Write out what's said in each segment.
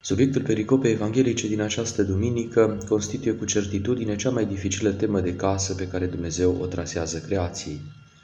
Subiectul pericopei evanghelice din această duminică constituie cu certitudine cea mai dificilă temă de casă pe care Dumnezeu o trasează creației.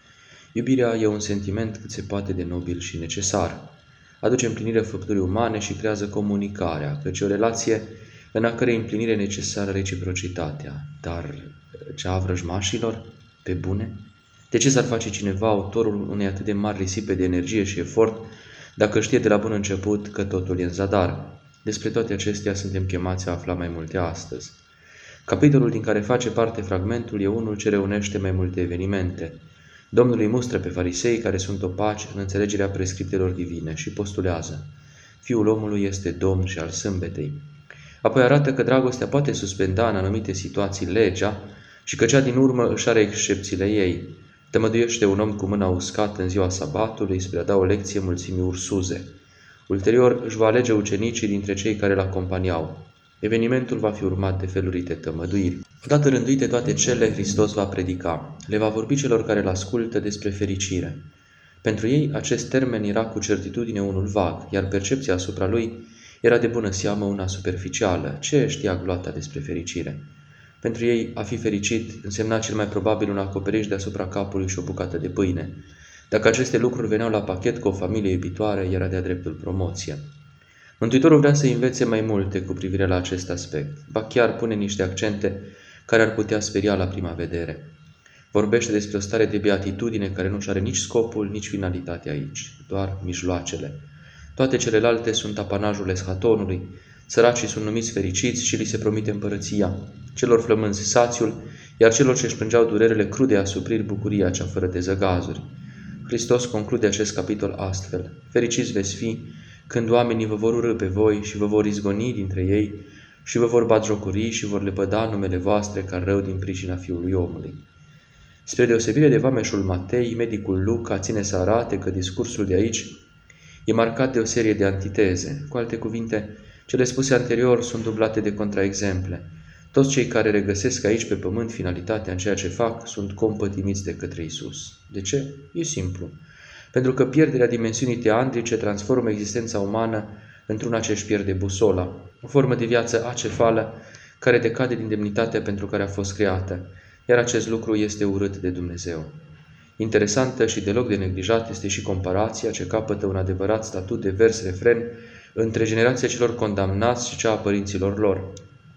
Iubirea e un sentiment cât se poate de nobil și necesar. Aduce împlinire făpturii umane și creează comunicarea, căci o relație în a cărei împlinire necesară reciprocitatea. Dar cea a vrăjmașilor? Pe bune? De ce s-ar face cineva autorul unei atât de mari risipe de energie și efort, dacă știe de la bun început că totul e în zadar? Despre toate acestea suntem chemați a afla mai multe astăzi. Capitolul din care face parte fragmentul e unul ce reunește mai multe evenimente. Domnul îi mustră pe farisei care sunt opaci în înțelegerea prescriptelor divine și postulează: Fiul omului este Domn și al sâmbetei. Apoi arată că dragostea poate suspenda în anumite situații legea și că cea din urmă își are excepțiile ei. Tămăduiește un om cu mâna uscată în ziua sabatului spre a da o lecție mulțimii ursuze. Ulterior își va alege ucenicii dintre cei care îl acompaniau. Evenimentul va fi urmat de felurite tămăduiri. Odată rânduite toate cele, Hristos va predica. Le va vorbi celor care îl ascultă despre fericire. Pentru ei, acest termen era cu certitudine unul vag, iar percepția asupra lui era de bună seamă una superficială. Ce știa gloata despre fericire? Pentru ei, a fi fericit însemna cel mai probabil un acoperiș deasupra capului și o bucată de pâine. Dacă aceste lucruri veneau la pachet cu o familie iubitoare, era de-a dreptul promoție. Mântuitorul vrea să învețe mai multe cu privire la acest aspect, ba chiar pune niște accente care ar putea speria la prima vedere. Vorbește despre o stare de beatitudine care nu-și are nici scopul, nici finalitatea aici, doar mijloacele. Toate celelalte sunt apanajul eschatonului, săracii sunt numiți fericiți și li se promite împărăția, celor flămânzi sațiul, iar celor ce își plângeau durerele crude asupriri bucuria cea fără de zăgazuri. Hristos conclude acest capitol astfel: Fericiți veți fi când oamenii vă vor urî pe voi și vă vor izgoni dintre ei și vă vor batjocori și vor lepăda numele voastre ca rău din pricina Fiului omului. Spre deosebire de vameșul Matei, medicul Luca ține să arate că discursul de aici e marcat de o serie de antiteze. Cu alte cuvinte, cele spuse anterior sunt dublate de contraexemple. Toți cei care regăsesc aici pe pământ finalitatea în ceea ce fac sunt compătimiți de către Isus. De ce? E simplu. Pentru că pierderea dimensiunii teandrice transformă existența umană într-una ce își pierde busola, o formă de viață acefală care decade din demnitatea pentru care a fost creată, iar acest lucru este urât de Dumnezeu. Interesantă și deloc de neglijat este și comparația ce capătă un adevărat statut de vers-refren între generația celor condamnați și cea a părinților lor.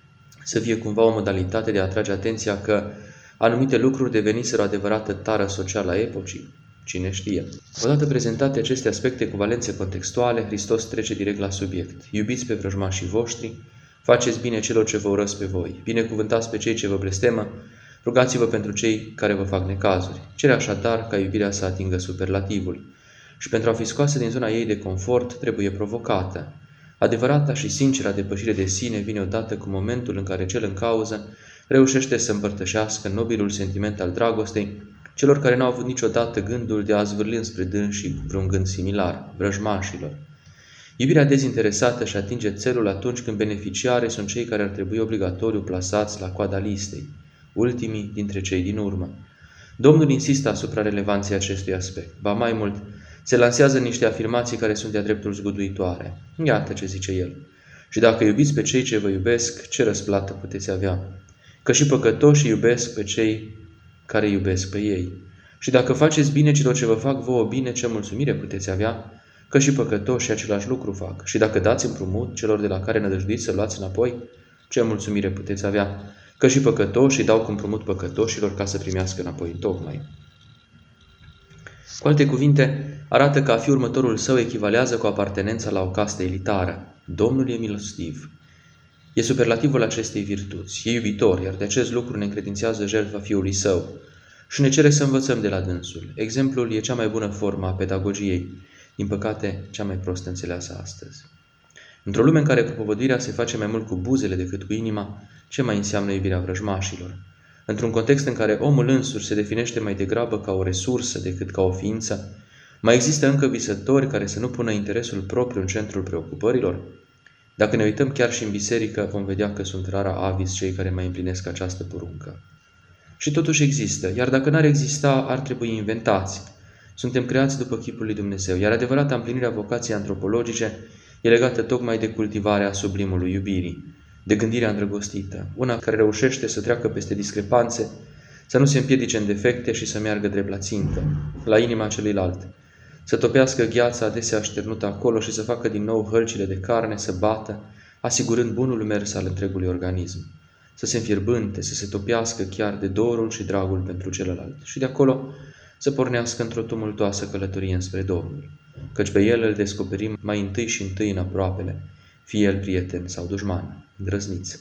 Să fie cumva o modalitate de a atrage atenția că anumite lucruri deveniseră o adevărată tară socială a epocii. Cine știe? Odată prezentate aceste aspecte cu valențe contextuale, Hristos trece direct la subiect. Iubiți pe vrăjmașii voștri, faceți bine celor ce vă urăsc pe voi, binecuvântați pe cei ce vă blestemă, rugați-vă pentru cei care vă fac necazuri. Cere așadar ca iubirea să atingă superlativul. Și pentru a fi scoasă din zona ei de confort, trebuie provocată. Adevărata și sinceră depășire de sine vine odată cu momentul în care cel în cauză reușește să împărtășească nobilul sentiment al dragostei celor care n-au avut niciodată gândul de a zvârli înspre dânsii vreun gând similar, vrăjmașilor. Iubirea dezinteresată și atinge țelul atunci când beneficiare sunt cei care ar trebui obligatoriu plasați la coada listei, ultimii dintre cei din urmă. Domnul insistă asupra relevanței acestui aspect. Ba mai mult, se lansează niște afirmații care sunt de-a dreptul zguduitoare. Iată ce zice el: Și dacă iubiți pe cei ce vă iubesc, ce răsplată puteți avea? Că și păcătoșii iubesc pe cei care iubesc pe ei. Și dacă faceți bine celor ce vă fac vouă bine, ce mulțumire puteți avea? Că și păcătoșii același lucru fac. Și dacă dați împrumut celor de la care nădăjduiți să luați înapoi, ce mulțumire puteți avea? Că și păcătoșii dau cu împrumut păcătoșilor ca să primească înapoi întocmai. Cu alte cuvinte, arată că a fi următorul său echivalează cu apartenența la o castă elitară. Domnul e milostiv. E superlativul acestei virtuți. E iubitor, iar de acest lucru ne încredințează jertfa Fiului Său. Și ne cere să învățăm de la dânsul. Exemplul e cea mai bună formă a pedagogiei, din păcate cea mai prost înțeleasă astăzi. Într-o lume în care propovăduirea se face mai mult cu buzele decât cu inima, ce mai înseamnă iubirea vrăjmașilor? Într-un context în care omul însuși se definește mai degrabă ca o resursă decât ca o ființă, mai există încă visători care să nu pună interesul propriu în centrul preocupărilor? Dacă ne uităm chiar și în biserică, vom vedea că sunt rara avis cei care mai împlinesc această poruncă. Și totuși există, iar dacă n-ar exista, ar trebui inventați. Suntem creați după chipul lui Dumnezeu, iar adevărata împlinirea vocației antropologice e legată tocmai de cultivarea sublimului iubirii, de gândirea îndrăgostită, una care reușește să treacă peste discrepanțe, să nu se împiedice în defecte și să meargă drept la țintă, la inima celuilalt, să topească gheața adesea așternută acolo și să facă din nou hălcile de carne să bată, asigurând bunul mers al întregului organism, să se înfierbânte, să se topească chiar de dorul și dragul pentru celălalt și de acolo să pornească într-o tumultoasă călătorie înspre Domnul, căci pe El îl descoperim mai întâi și întâi în aproapele, fie el prieten sau dușman. Îndrăzniți!